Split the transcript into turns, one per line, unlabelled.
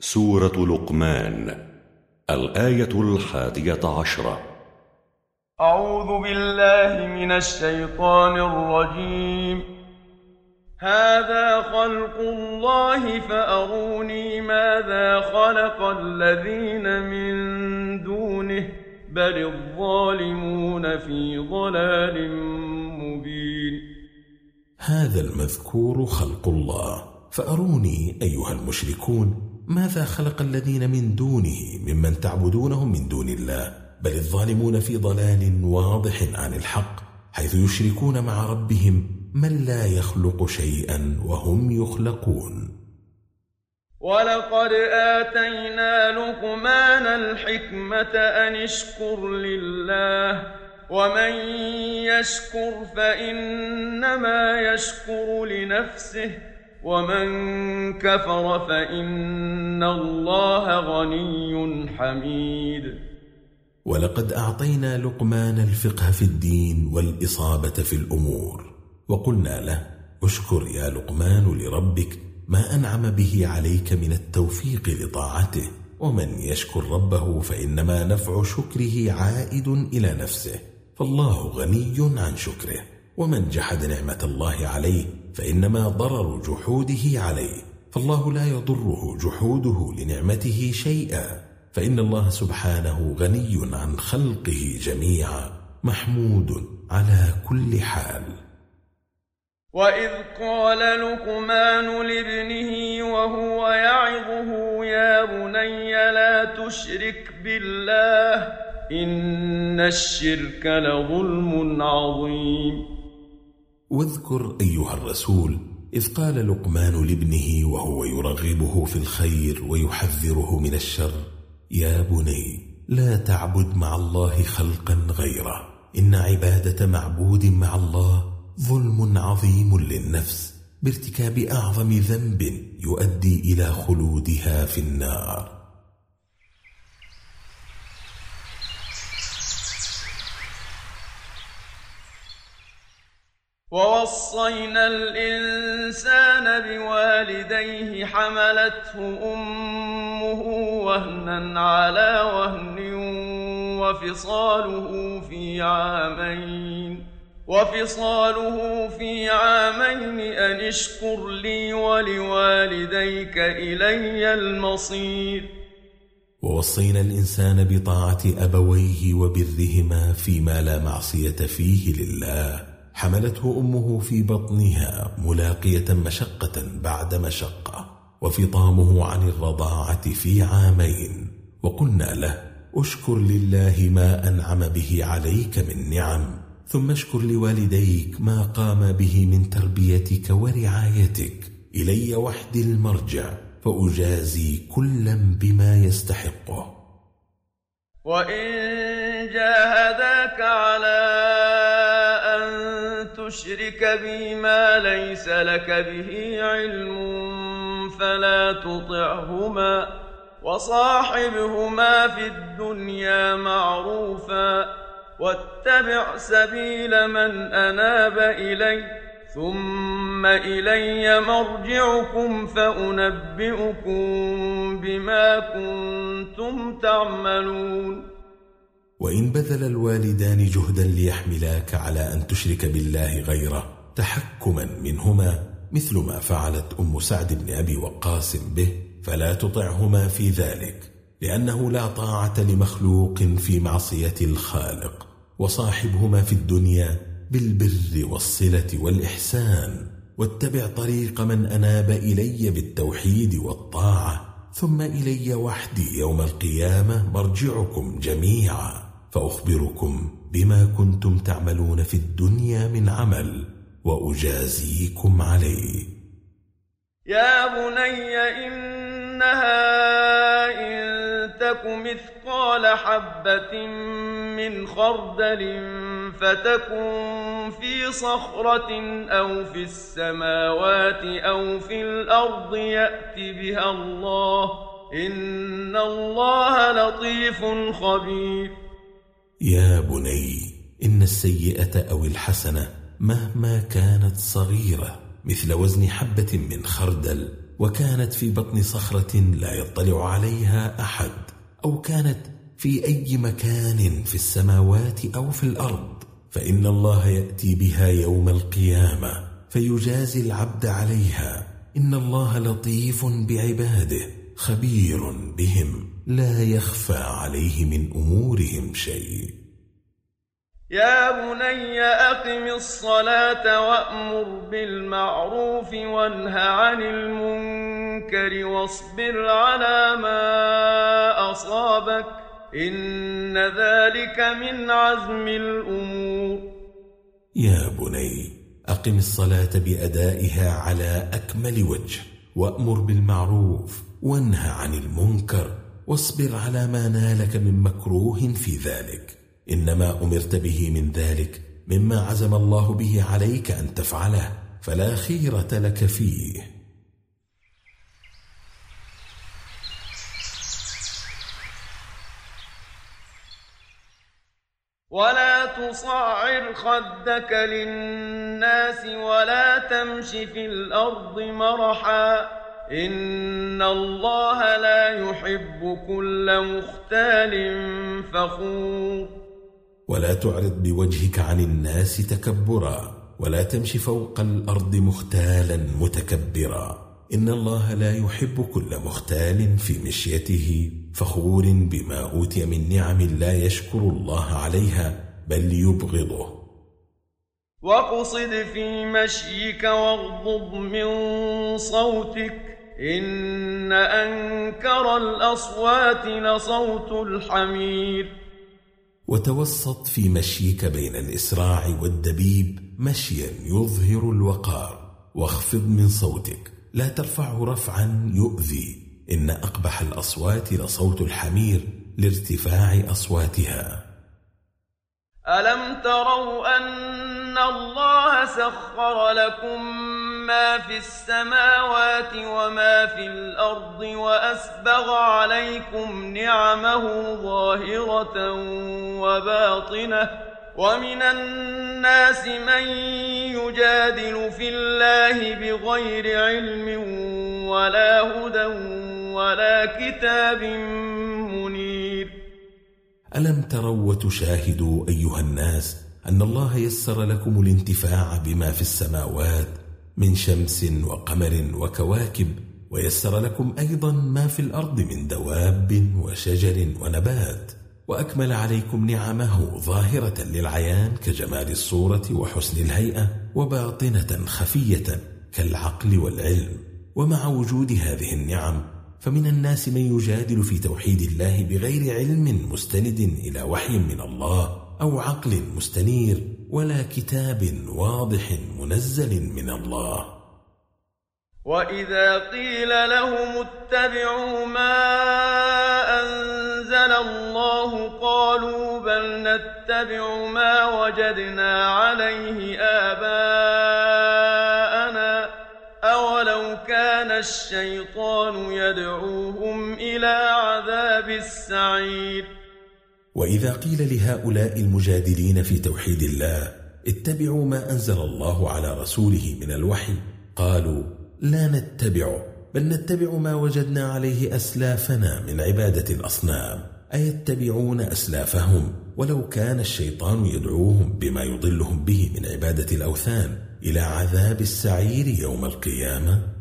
سورة لقمان، الآية 11.
أعوذ بالله من الشيطان الرجيم. هذا خلق الله فأروني ماذا خلق الذين من دونه بل الظالمون في ضلال مبين.
هذا المذكور خلق الله، فأروني أيها المشركون ماذا خلق الذين من دونه ممن تعبدونهم من دون الله، بل الظالمون في ضلال واضح عن الحق، حيث يشركون مع ربهم من لا يخلق شيئا وهم يخلقون.
ولقد آتينا لقمان الحكمة أن اشكر لله ومن يشكر فإنما يشكر لنفسه ومن كفر فإن الله غني حميد.
ولقد أعطينا لقمان الفقه في الدين والإصابة في الأمور، وقلنا له: اشكر يا لقمان لربك ما أنعم به عليك من التوفيق لطاعته، ومن يشكر ربه فإنما نفع شكره عائد إلى نفسه، فالله غني عن شكره. ومن جحد نعمة الله عليه فإنما ضرر جحوده عليه، فالله لا يضره جحوده لنعمته شيئا، فإن الله سبحانه غني عن خلقه جميعا، محمود على كل حال.
وإذ قال لقمان لابنه وهو يعظه: يا بني لا تشرك بالله إن الشرك لظلم عظيم.
واذكر أيها الرسول إذ قال لقمان لابنه وهو يرغبه في الخير ويحذره من الشر: يا بني لا تعبد مع الله خلقا غيره، إن عبادة معبود مع الله ظلم عظيم للنفس بارتكاب أعظم ذنب يؤدي إلى خلودها في النار.
ووصينا الإنسان بوالديه حملته أمه وهنا على وهن وفصاله في عامين أن اشكر لي ولوالديك إلي المصير.
ووصينا الإنسان بطاعة أبويه وبرهما فيما لا معصية فيه لله. حملته أمه في بطنها ملاقية مشقة بعد مشقة، وفطامه عن الرضاعة في عامين. وقلنا له: اشكر لله ما أنعم به عليك من نعم، ثم اشكر لوالديك ما قام به من تربيتك ورعايتك، إلي وحدي المرجع فأجازي كلا بما يستحقه.
وإن جاهداك على تشرك بي ما ليس لك به علم فلا تطعهما وصاحبهما في الدنيا معروفا واتبع سبيل من أناب إلي ثم إلي مرجعكم فأنبئكم بما كنتم تعملون.
وإن بذل الوالدان جهدا ليحملاك على أن تشرك بالله غيره تحكما منهما، مثل ما فعلت أم سعد بن أبي وقاص به، فلا تطعهما في ذلك، لأنه لا طاعة لمخلوق في معصية الخالق. وصاحبهما في الدنيا بالبر والصلة والإحسان، واتبع طريق من أناب إلي بالتوحيد والطاعة، ثم إلي وحدي يوم القيامة مرجعكم جميعا فأخبركم بما كنتم تعملون في الدنيا من عمل وأجازيكم عليه.
يا بني إنها إن تك مثقال حبة من خردل فتكن في صخرة أو في السماوات أو في الأرض يأت بها الله إن الله لطيف خبير.
يا بني إن السيئة أو الحسنة مهما كانت صغيرة مثل وزن حبة من خردل وكانت في بطن صخرة لا يطلع عليها أحد، أو كانت في أي مكان في السماوات أو في الأرض، فإن الله يأتي بها يوم القيامة فيجازي العبد عليها. إن الله لطيف بعباده خبير بهم لا يخفى عليه من أمورهم شيء.
يا بني أقم الصلاة وأمر بالمعروف وانه عن المنكر واصبر على ما أصابك إن ذلك من عزم الأمور.
يا بني أقم الصلاة بأدائها على أكمل وجه، وأمر بالمعروف وانه عن المنكر، واصبر على ما نالك من مكروه في ذلك. إنما أمرت به من ذلك مما عزم الله به عليك أن تفعله، فلا خيرة لك فيه.
ولا تصعر خدك للناس ولا تمش في الأرض مرحا إن الله لا يحب كل مختال فخور.
ولا تعرض بوجهك عن الناس تكبرا، ولا تمشي فوق الأرض مختالا متكبرا. إن الله لا يحب كل مختال في مشيته فخور بما أوتي من نعم لا يشكر الله عليها بل يبغضه.
واقصد في مشيك واغضض من صوتك إن أنكر الأصوات لصوت الحمير.
وتوسط في مشيك بين الإسراع والدبيب مشيا يظهر الوقار، واخفض من صوتك لا ترفعه رفعا يؤذي. إن أقبح الأصوات لصوت الحمير لارتفاع أصواتها.
ألم تروا أن الله سخر لكم ما في السماوات وما في الأرض وأسبغ عليكم نعمه ظاهرة وباطنة ومن الناس من يجادل في الله بغير علم ولا هدى ولا كتاب منير.
ألم تروا وتشاهدوا أيها الناس أن الله يسر لكم الانتفاع بما في السماوات من شمس وقمر وكواكب، ويسر لكم أيضا ما في الأرض من دواب وشجر ونبات، وأكمل عليكم نعمه ظاهرة للعيان كجمال الصورة وحسن الهيئة، وباطنة خفية كالعقل والعلم. ومع وجود هذه النعم فمن الناس من يجادل في توحيد الله بغير علم مستند إلى وحي من الله أو عقل مستنير ولا كتاب واضح منزل من الله.
وإذا قيل لهم اتبعوا ما أنزل الله قالوا بل نتبع ما وجدنا عليه آباءنا أولو كان الشيطان يدعوهم إلى عذاب السعير.
وإذا قيل لهؤلاء المجادلين في توحيد الله اتبعوا ما أنزل الله على رسوله من الوحي قالوا لا نتبعه بل نتبع ما وجدنا عليه أسلافنا من عبادة الأصنام. أيتبعون أسلافهم ولو كان الشيطان يدعوهم بما يضلهم به من عبادة الأوثان إلى عذاب السعير يوم القيامة؟